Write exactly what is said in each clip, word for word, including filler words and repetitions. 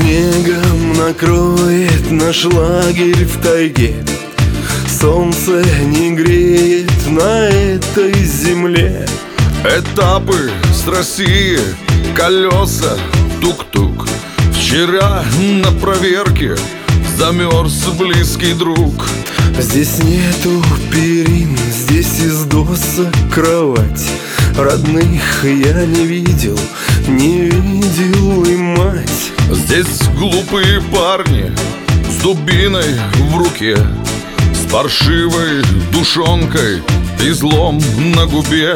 Снегом накроет наш лагерь в тайге. Солнце не греет на этой земле. Этапы с России, колеса, тук-тук. Вчера на проверке замерз близкий друг. Здесь нету перин, здесь из досок кровать. Родных я не видел, не видел и мать. Здесь глупые парни с дубиной в руке, с паршивой душонкой и злом на губе.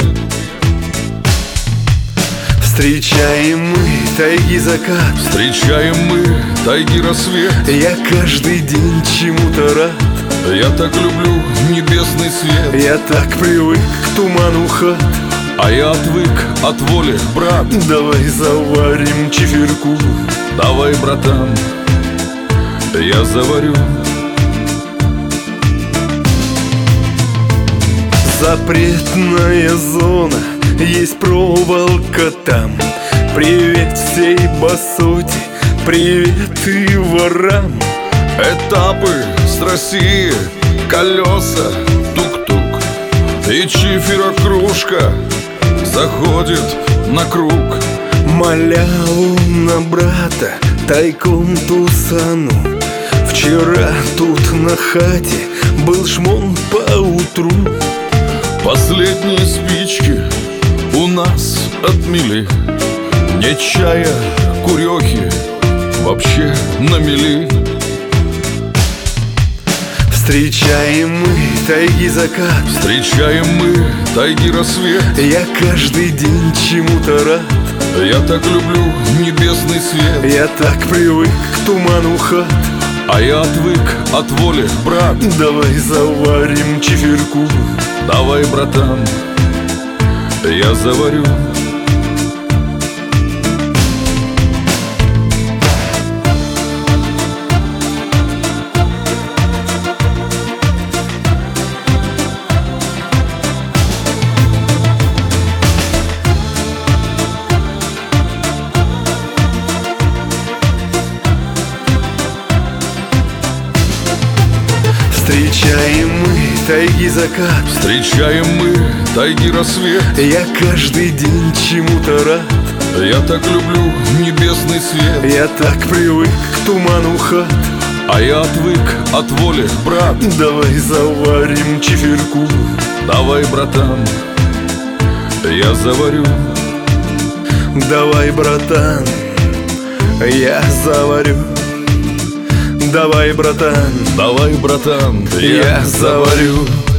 Встречаем мы тайги закат, встречаем мы тайги рассвет. Я каждый день чему-то рад. Я так люблю небесный свет. Я так привык к туману хат. А я отвык от воли, брат. Давай заварим чефирку. Давай, братан, я заварю. Запретная зона, есть проволока там. Привет всей басоте, привет и ворам. Этапы с России, колеса, тук-тук. И чифера-кружка заходит на круг. Маляву на брата тайком тусану. Вчера тут на хате был шмон поутру. Последние спички у нас отмели. Нет чая, курехи, вообще на мели. Встречаем мы тайги закат, встречаем мы тайги рассвет. Я каждый день чему-то рад. Я так люблю небесный свет. Я так привык к туману хат. А я отвык от воли, брат. Давай заварим чефирку. Давай, братан, я заварю. Встречаем мы тайги закат, встречаем мы тайги рассвет. Я каждый день чему-то рад. Я так люблю небесный свет. Я так привык к туману хат. А я отвык от воли, брат. Давай заварим чефирку. Давай, братан, я заварю. Давай, братан, я заварю. Давай, братан, давай, братан, я заварю.